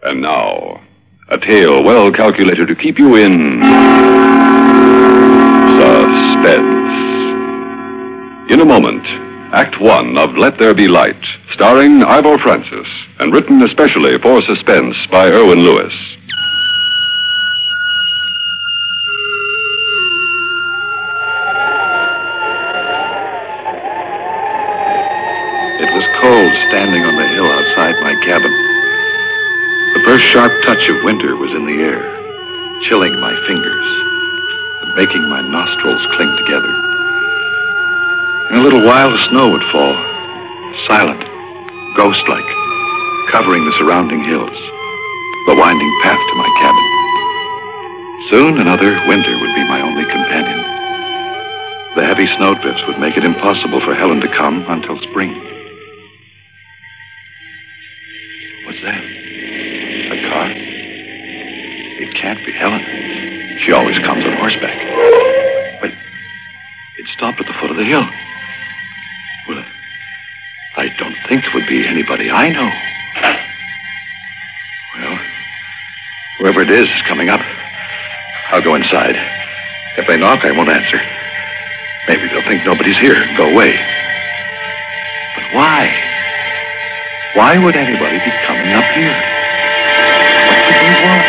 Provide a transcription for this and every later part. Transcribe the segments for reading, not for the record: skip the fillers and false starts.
And now, a tale well calculated to keep you in suspense. In a moment, Act One of Let There Be Light, starring Ivor Francis, and written especially for suspense by Erwin Lewis. It was cold standing on the hill outside my cabin. The first sharp touch of winter was in the air, chilling my fingers and making my nostrils cling together. In a little while, the snow would fall, silent, ghost-like, covering the surrounding hills, the winding path to my cabin. Soon another winter would be my only companion. The heavy snowdrifts would make it impossible for Helen to come until spring. What's that? A car? It can't be Helen. She always comes on horseback. But it stopped at the foot of the hill. Well, I don't think it would be anybody I know. Well, whoever it is coming up. I'll go inside. If they knock, I won't answer. Maybe they'll think nobody's here and go away. But why? Why would anybody be coming up here? What could they want?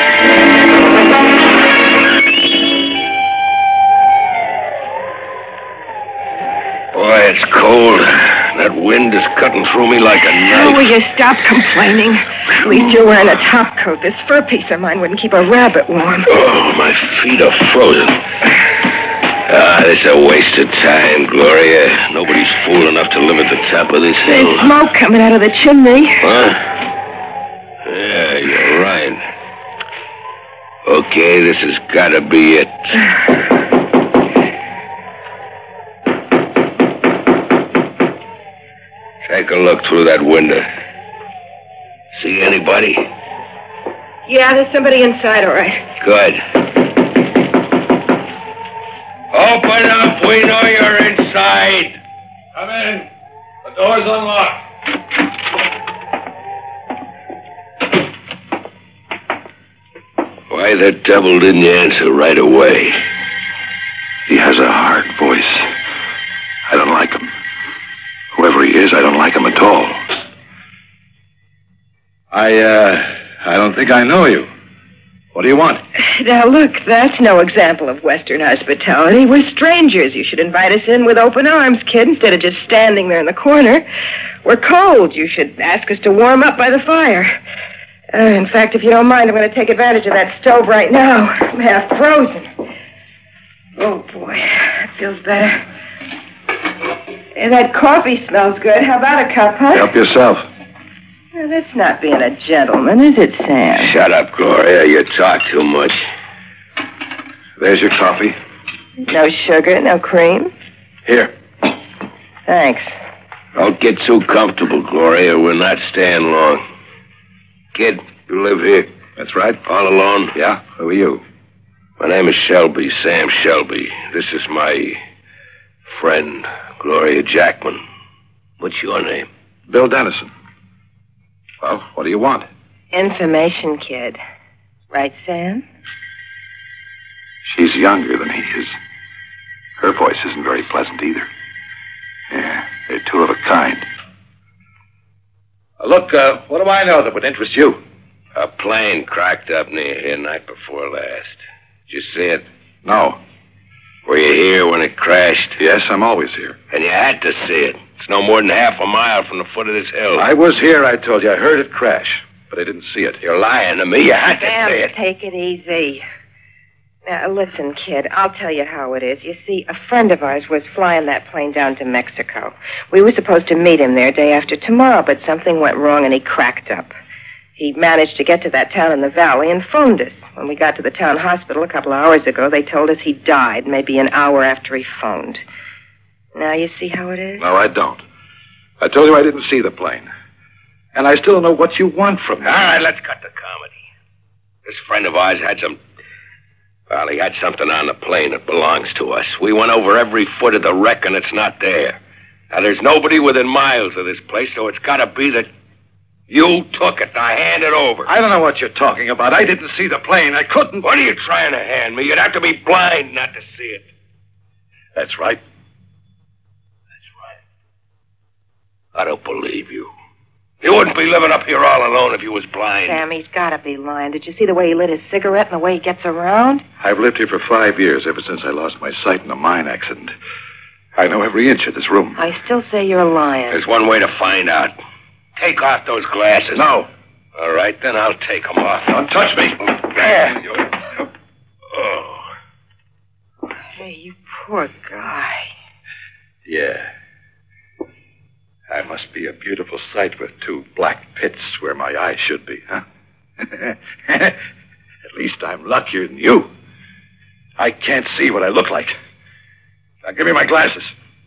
Boy, it's cold. That wind is cutting through me like a knife. Oh, will you stop complaining? At least you're wearing a top coat. This fur piece of mine wouldn't keep a rabbit warm. Oh, my feet are frozen. This is a waste of time, Gloria. Nobody's fool enough to live at the top of this hill. There's smoke coming out of the chimney. Huh? Yeah, you're right. Okay, this has got to be it. Take a look through that window. See anybody? Yeah, there's somebody inside, all right. Good. Open up. We know you're inside. Come in. The door's unlocked. Why the devil didn't you answer right away? He has a hard voice. I don't like him. Whoever he is, I don't like him at all. I don't think I know you. What do you want? Now, look, that's no example of Western hospitality. We're strangers. You should invite us in with open arms, kid, instead of just standing there in the corner. We're cold. You should ask us to warm up by the fire. In fact, if you don't mind, I'm going to take advantage of that stove right now. I'm half frozen. Oh, boy, that feels better. And that coffee smells good. How about a cup, huh? Help yourself. Well, that's not being a gentleman, is it, Sam? Shut up, Gloria. You talk too much. There's your coffee. No sugar, no cream? Here. Thanks. Don't get too comfortable, Gloria. We're not staying long. Kid, you live here? That's right. All alone? Yeah? Who are you? My name is Shelby, Sam Shelby. This is my friend, Gloria Jackman. What's your name? Bill Dennison. Well, what do you want? Information, kid. Right, Sam? She's younger than he is. Her voice isn't very pleasant either. Yeah, they're two of a kind. Look, what do I know that would interest you? A plane cracked up near here night before last. Did you see it? No. Were you here when it crashed? Yes, I'm always here. And you had to see it. It's no more than half a mile from the foot of this hill. I was here, I told you. I heard it crash, but I didn't see it. You're lying to me. You had to Sam, see it. take it easy. Now, listen, kid, I'll tell you how it is. You see, a friend of ours was flying that plane down to Mexico. We were supposed to meet him there day after tomorrow, but something went wrong and he cracked up. He managed to get to that town in the valley and phoned us. When we got to the town hospital a couple of hours ago, they told us he died maybe an hour after he phoned. Now you see how it is? No, I don't. I told you I didn't see the plane. And I still don't know what you want from me. All right, let's cut the comedy. This friend of ours had some... Well, he had something on the plane that belongs to us. We went over every foot of the wreck, and it's not there. Now, there's nobody within miles of this place, so it's got to be that... You took it. Now hand it over. I don't know what you're talking about. I didn't see the plane. I couldn't. What are you trying to hand me? You'd have to be blind not to see it. That's right. I don't believe you. You wouldn't be living up here all alone if you was blind. Sam, he's got to be lying. Did you see the way he lit his cigarette and the way he gets around? I've lived here for 5 years, ever since I lost my sight in a mine accident. I know every inch of this room. I still say you're lying. There's one way to find out. Take off those glasses. No. All right, then I'll take them off. Don't touch me. There. Oh. Hey, you poor guy. Yeah. I must be a beautiful sight with 2 black pits where my eyes should be, huh? At least I'm luckier than you. I can't see what I look like. Now, give me my glasses.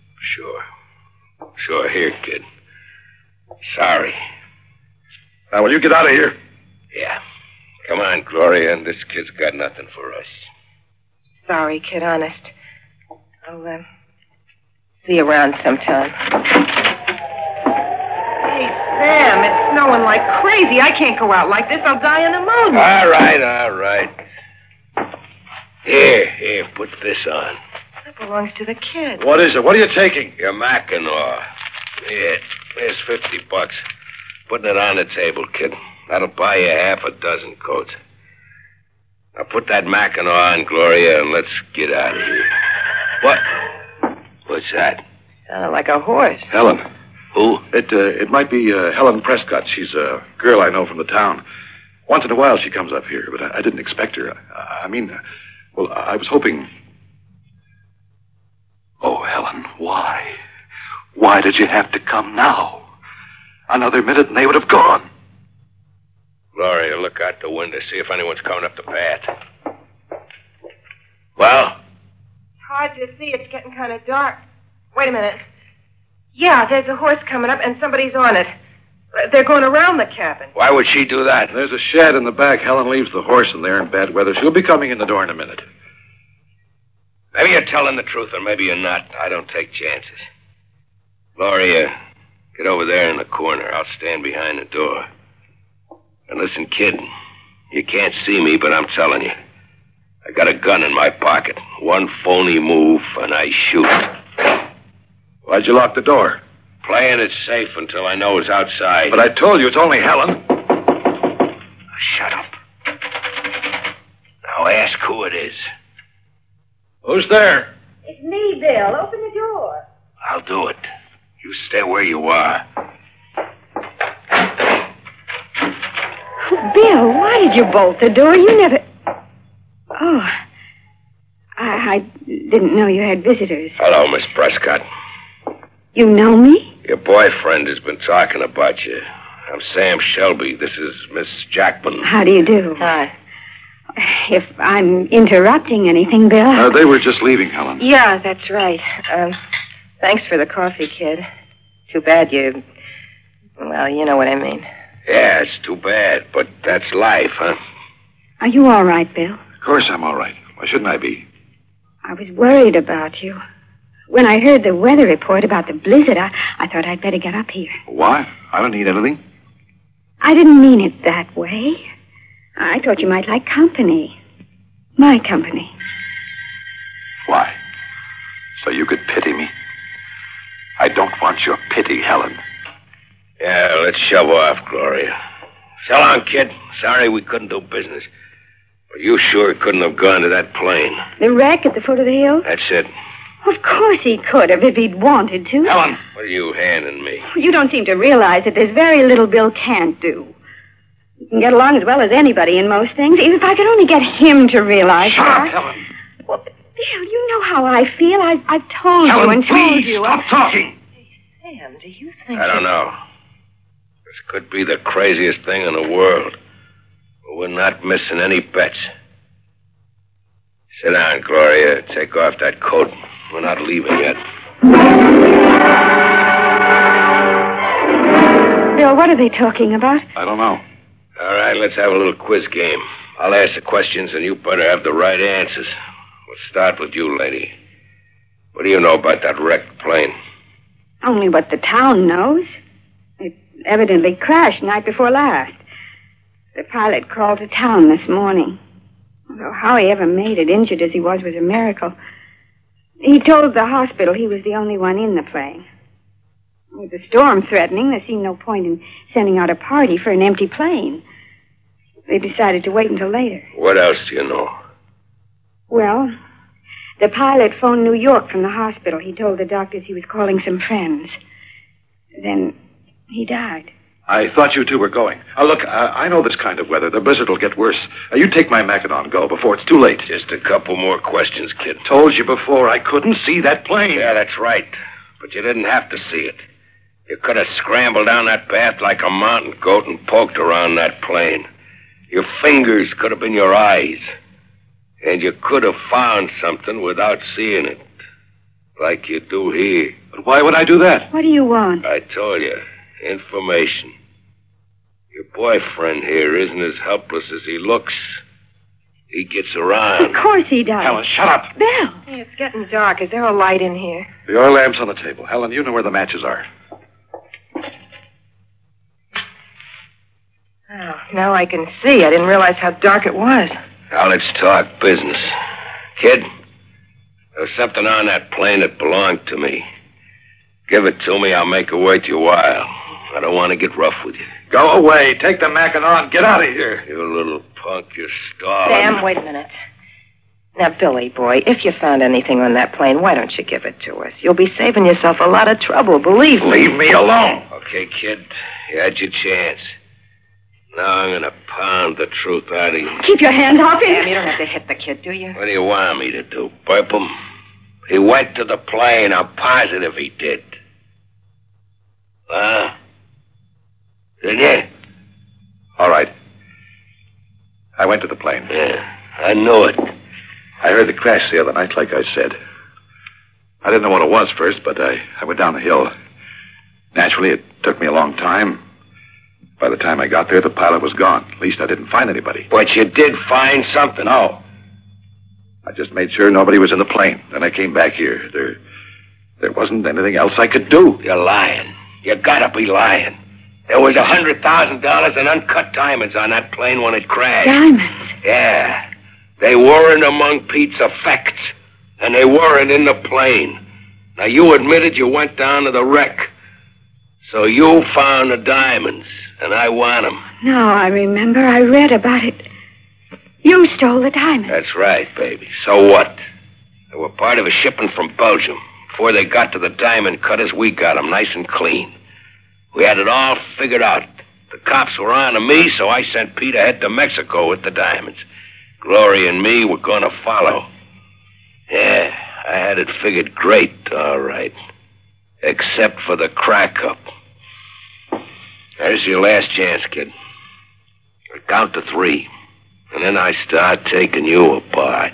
Sure, here, kid. Sorry. Now, will you get out of here? Yeah. Come on, Gloria, and this kid's got nothing for us. Sorry, kid, honest. I'll, see you around sometime. Hey, Sam, it's snowing like crazy. I can't go out like this. I'll die of pneumonia. All right. Here, put this on. That belongs to the kid. What is it? What are you taking? Your Mackinaw. Here, here's $50. Putting it on the table, kid. That'll buy you half a dozen coats. Now put that Mackinaw on, Gloria, and let's get out of here. What? What's that? Sounded like a horse. Helen. Who? It might be Helen Prescott. She's a girl I know from the town. Once in a while she comes up here, but I didn't expect her. I was hoping... Oh, Helen, why? Why did you have to come now? Another minute and they would have gone. Gloria, look out the window. See if anyone's coming up the path. Well? Hard to see. It's getting kind of dark. Wait a minute. Yeah, there's a horse coming up, and somebody's on it. They're going around the cabin. Why would she do that? There's a shed in the back. Helen leaves the horse in there in bad weather. She'll be coming in the door in a minute. Maybe you're telling the truth, or maybe you're not. I don't take chances. Gloria, get over there in the corner. I'll stand behind the door. And listen, kid, you can't see me, but I'm telling you. I got a gun in my pocket. One phony move, and I shoot. Why'd you lock the door? Playing it safe until I know it's outside. But I told you it's only Helen. Shut up. Now ask who it is. Who's there? It's me, Bill. Open the door. I'll do it. You stay where you are. Bill, why did you bolt the door? You never... Oh, I didn't know you had visitors. Hello, Miss Prescott. You know me? Your boyfriend has been talking about you. I'm Sam Shelby. This is Miss Jackman. How do you do? Hi. If I'm interrupting anything, Bill... They were just leaving, Helen. Yeah, that's right. Thanks for the coffee, kid. Too bad you... Well, you know what I mean. Yeah, it's too bad, but that's life, huh? Are you all right, Bill? Of course I'm all right. Why shouldn't I be? I was worried about you. When I heard the weather report about the blizzard, I thought I'd better get up here. Why? I don't need anything. I didn't mean it that way. I thought you might like company. My company. Why? So you could pity me? I don't want your pity, Helen. Yeah, let's shove off, Gloria. So long, kid. Sorry we couldn't do business. But you sure couldn't have gone to that plane. The wreck at the foot of the hill? That's it. Of course he could have if he'd wanted to. Helen! What are you handing me? You don't seem to realize that there's very little Bill can't do. He can get along as well as anybody in most things. If I could only get him to realize Shut that. up, Helen! Well, Bill, you know how I feel. I've told you Helen, and told please, you. stop talking! Sam, do you think... I don't know. This could be the craziest thing in the world. But we're not missing any bets. Sit down, Gloria. Take off that coat. We're not leaving yet. Bill, what are they talking about? I don't know. All right, let's have a little quiz game. I'll ask the questions, and you better have the right answers. We'll start with you, lady. What do you know about that wrecked plane? Only what the town knows. It Evidently crashed night before last. The pilot crawled to town this morning. Although how he ever made it, injured as he was a miracle. He told the hospital he was the only one in the plane. With the storm threatening, there seemed no point in sending out a party for an empty plane. They decided to wait until later. What else do you know? Well, the pilot phoned New York from the hospital. He told the doctors he was calling some friends. Then he died. I thought you two were going. Look, I know this kind of weather. The blizzard will get worse. You take my Mackinac and go before it's too late. Just a couple more questions, kid. Told you before, I couldn't see that plane. Yeah, that's right. But you didn't have to see it. You could have scrambled down that path like a mountain goat and poked around that plane. Your fingers could have been your eyes. And you could have found something without seeing it. Like you do here. But why would I do that? What do you want? I told you. Information. Your boyfriend here isn't as helpless as he looks. He gets around. Of course he does. Helen, shut up. Bill. Hey, it's getting dark. Is there a light in here? The oil lamp's on the table. Helen, you know where the matches are. Oh, now I can see. I didn't realize how dark it was. Now let's talk business. Kid, there was something on that plane that belonged to me. Give it to me, I'll make it worth your while. I don't want to get rough with you. Go away. Take the Mackinac and get out of here. You little punk, you're stalling. Sam, wait a minute. Now, Billy, boy, if you found anything on that plane, why don't you give it to us? You'll be saving yourself a lot of trouble, believe me. Leave me alone. Okay, kid, you had your chance. Now I'm going to pound the truth out of you. Keep your hand off him. Sam, you don't have to hit the kid, do you? What do you want me to do, burp him? He went to the plane. I'm positive he did. Huh? Did you? All right. I went to the plane. Yeah, I knew it. I heard the crash the other night, like I said. I didn't know what it was first, but I went down the hill. Naturally, it took me a long time. By the time I got there, the pilot was gone. At least I didn't find anybody. But you did find something. No. I just made sure nobody was in the plane. Then I came back here. There wasn't anything else I could do. You're lying. You gotta be lying. There was $100,000 in uncut diamonds on that plane when it crashed. Diamonds? Yeah. They weren't among Pete's effects. And they weren't in the plane. Now, you admitted you went down to the wreck. So you found the diamonds, and I want them. No, I remember. I read about it. You stole the diamonds. That's right, baby. So what? They were part of a shipment from Belgium. Before they got to the diamond cutters, we got them nice and clean. We had it all figured out. The cops were on to me, so I sent Pete ahead to Mexico with the diamonds. Gloria and me were going to follow. Yeah, I had it figured great, all right. Except for the crack-up. There's your last chance, kid. I count to 3, and then I start taking you apart.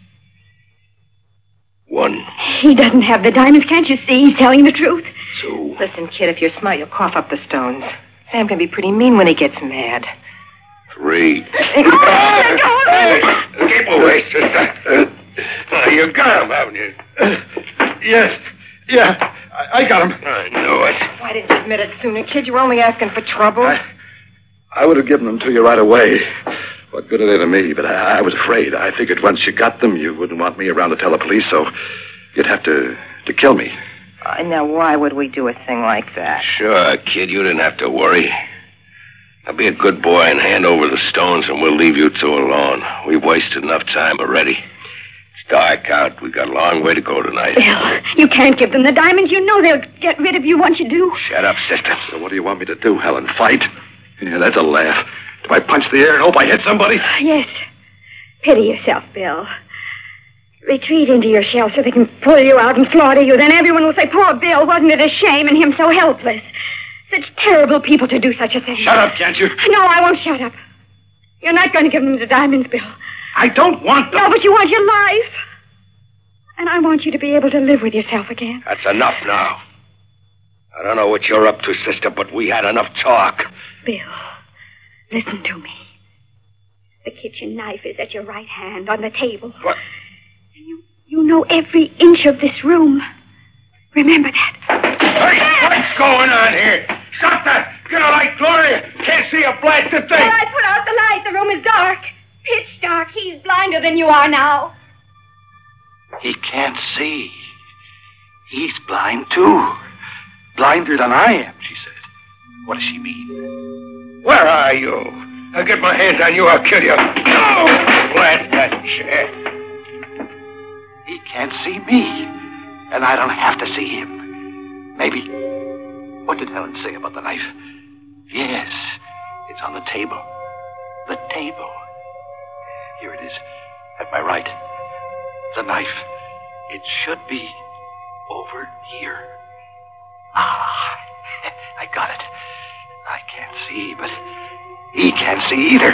1. He doesn't have the diamonds. Can't you see? He's telling the truth. 2. Listen, kid, if you're smart, you'll cough up the stones. Sam can be pretty mean when he gets mad. 3. Hey, Keep away, sister. You got him, haven't you? Yes. Yeah. I got him. I knew it. Why didn't you admit it sooner, kid? You were only asking for trouble. I would have given them to you right away. What good are they to me? But I was afraid. I figured once you got them, you wouldn't want me around to tell the police, so you'd have to kill me. Now, why would we do a thing like that? Sure, kid, you didn't have to worry. Now be a good boy and hand over the stones, and we'll leave you two alone. We've wasted enough time already. It's dark out. We've got a long way to go tonight. Bill, you can't give them the diamonds. You know they'll get rid of you once you do. Shut up, sister. So what do you want me to do, Helen? Fight? Yeah, that's a laugh. Do I punch the air and hope I hit somebody? Yes. Pity yourself, Bill. Retreat into your shell so they can pull you out and slaughter you. Then everyone will say, poor Bill, wasn't it a shame, and him so helpless. Such terrible people to do such a thing. Shut up, can't you? No, I won't shut up. You're not going to give them the diamonds, Bill. I don't want them. No, but you want your life. And I want you to be able to live with yourself again. That's enough now. I don't know what you're up to, sister, but we had enough talk. Bill, listen to me. The kitchen knife is at your right hand on the table. What? You know every inch of this room. Remember that. Hey, what's going on here? Stop that! blasted Well, thing? I put out the light. The room is dark. Pitch dark. He's blinder than you are now. He can't see. He's blind, too. Blinder than I am, she said. What does she mean? Where are you? I'll get my hands on you. I'll kill you. Oh, blast that chair. He can't see me, and I don't have to see him. Maybe. What did Helen say about the knife? Yes, it's on the table. The table. Here it is, at my right. The knife. It should be over here. Ah, I got it. I can't see, but he can't see either.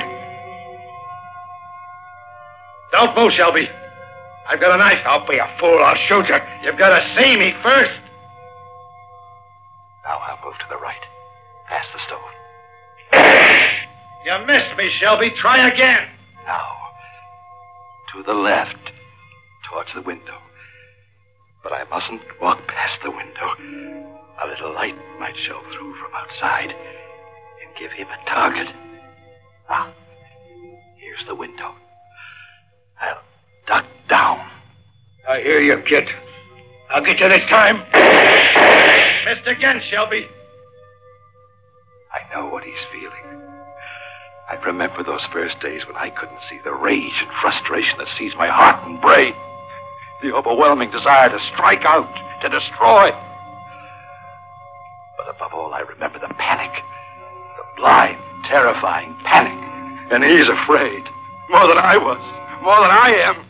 Don't move, Shelby. I've got a knife. Don't be a fool. I'll shoot you. You've got to see me first. Now I'll move to the right, past the stove. You missed me, Shelby. Try again. Now, to the left, towards the window. But I mustn't walk past the window. A little light might show through from outside and give him a target. Ah, here's the window. I'll duck down. I hear you, kid. I'll get you this time. Missed again, Shelby. I know what he's feeling. I remember those first days when I couldn't see the rage and frustration that seized my heart and brain. The overwhelming desire to strike out, to destroy. But above all, I remember the panic. The blind, terrifying panic. And he's afraid. More than I was. More than I am.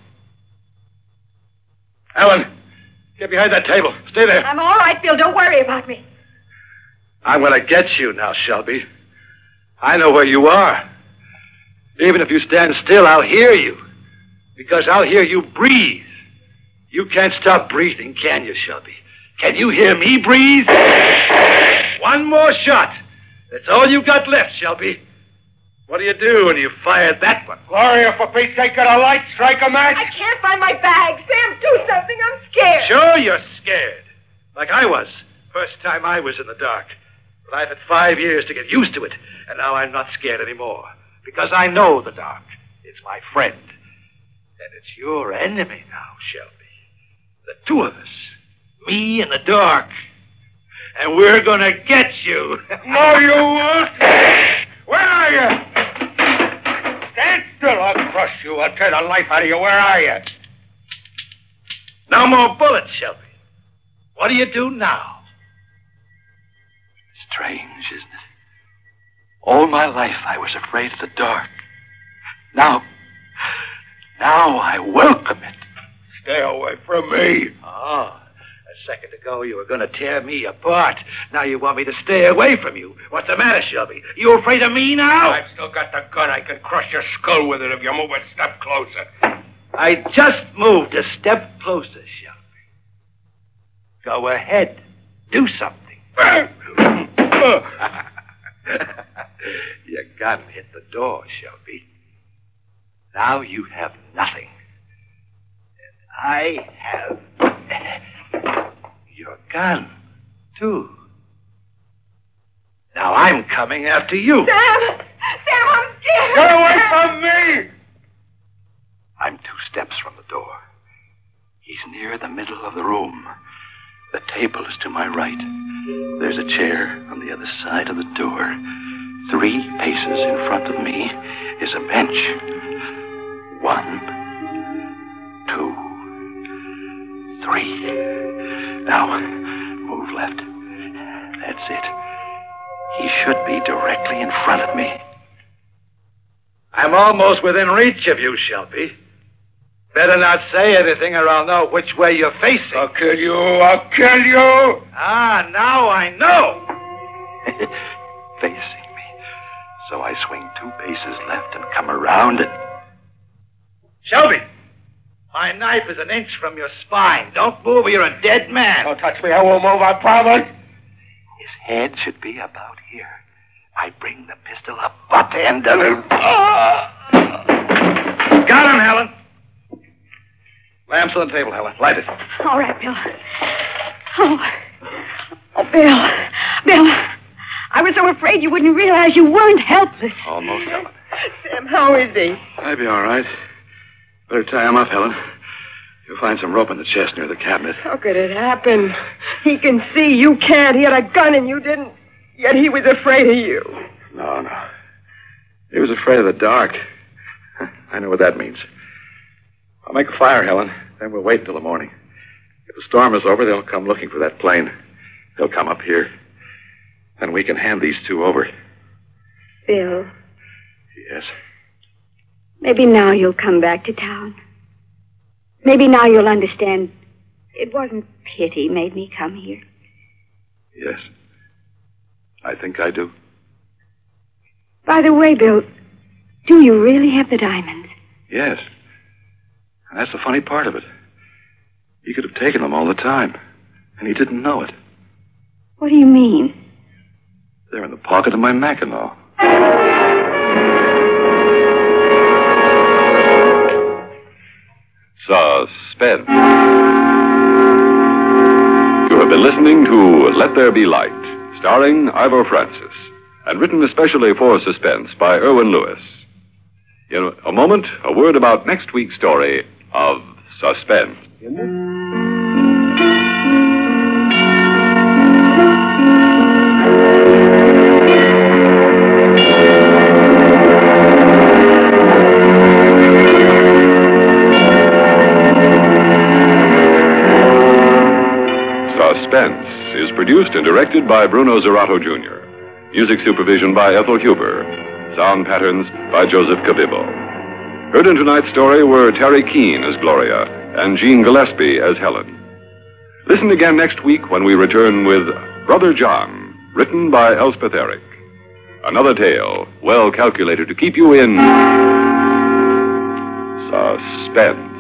Ellen, get behind that table. Stay there. I'm all right, Bill. Don't worry about me. I'm going to get you now, Shelby. I know where you are. Even if you stand still, I'll hear you. Because I'll hear you breathe. You can't stop breathing, can you, Shelby? Can you hear me breathe? One more shot. That's all you got left, Shelby. What do you do when you fired that one? Gloria, for Pete's sake, get a light. Strike a match. I can't find my bag. Sam, do something. I'm scared. Sure you're scared. Like I was. First time I was in the dark. But I've had 5 years to get used to it. And now I'm not scared anymore. Because I know the dark. It's my friend. And it's your enemy now, Shelby. The two of us. Me and the dark. And we're gonna get you. No, you won't. Where are you? Stand still. I'll crush you. I'll tear the life out of you. Where are you? No more bullets, Shelby. What do you do now? Strange, isn't it? All my life I was afraid of the dark. Now I welcome it. Stay away from me. Oh, a second ago you were going to tear me apart. Now you want me to stay away from you. What's the matter, Shelby? You afraid of me now? I've still got the gun. I can crush your skull with it if you move a step closer. I just moved a step closer, Shelby. Go ahead. Do something. Your gun hit the door, Shelby. Now you have nothing. And I have your gun, too. Now I'm coming after you. Sam! Sam, I'm scared! Get away from me! I'm 2 steps from the door. He's near the middle of the room. The table is to my right. There's a chair on the other side of the door. 3 paces in front of me is a bench. 1, 2, 3. Now, move left. That's it. He should be directly in front of me. I'm almost within reach of you, Shelby. Better not say anything or I'll know which way you're facing. I'll kill you. I'll kill you. Ah, now I know. Facing me. So I swing 2 paces left and come around and... Shelby, my knife is an inch from your spine. Don't move or you're a dead man. Don't touch me. I won't move. I promise. His head should be about here. I bring the pistol up, butt end, and... Got him, Helen. Lamp's on the table, Helen. Light it. All right, Bill. Oh, Bill. Bill, I was so so afraid you wouldn't realize you weren't helpless. Almost, Helen. Sam, how is he? I'll be all right. Better tie him up, Helen. You'll find some rope in the chest near the cabinet. How could it happen? He can see, you can't. He had a gun and you didn't. Yet he was afraid of you. No. He was afraid of the dark. I know what that means. I'll make a fire, Helen. Then we'll wait until the morning. If the storm is over, they'll come looking for that plane. They'll come up here. Then we can hand these two over. Bill. Yes? Maybe now you'll come back to town. Maybe now you'll understand it wasn't pity made me come here. Yes. I think I do. By the way, Bill, do you really have the diamonds? Yes. And that's the funny part of it. He could have taken them all the time, and he didn't know it. What do you mean? They're in the pocket of my Mackinaw. Suspense. You have been listening to Let There Be Light, starring Ivor Francis, and written especially for Suspense by Erwin Lewis. In a moment, a word about next week's story of Suspense. Suspense is produced and directed by Bruno Zerato, Jr. Music supervision by Ethel Huber. Sound patterns by Joseph Cabibbo. Heard in tonight's story were Terry Keane as Gloria and Jean Gillespie as Helen. Listen again next week when we return with Brother John, written by Elspeth Eric. Another tale well calculated to keep you in suspense.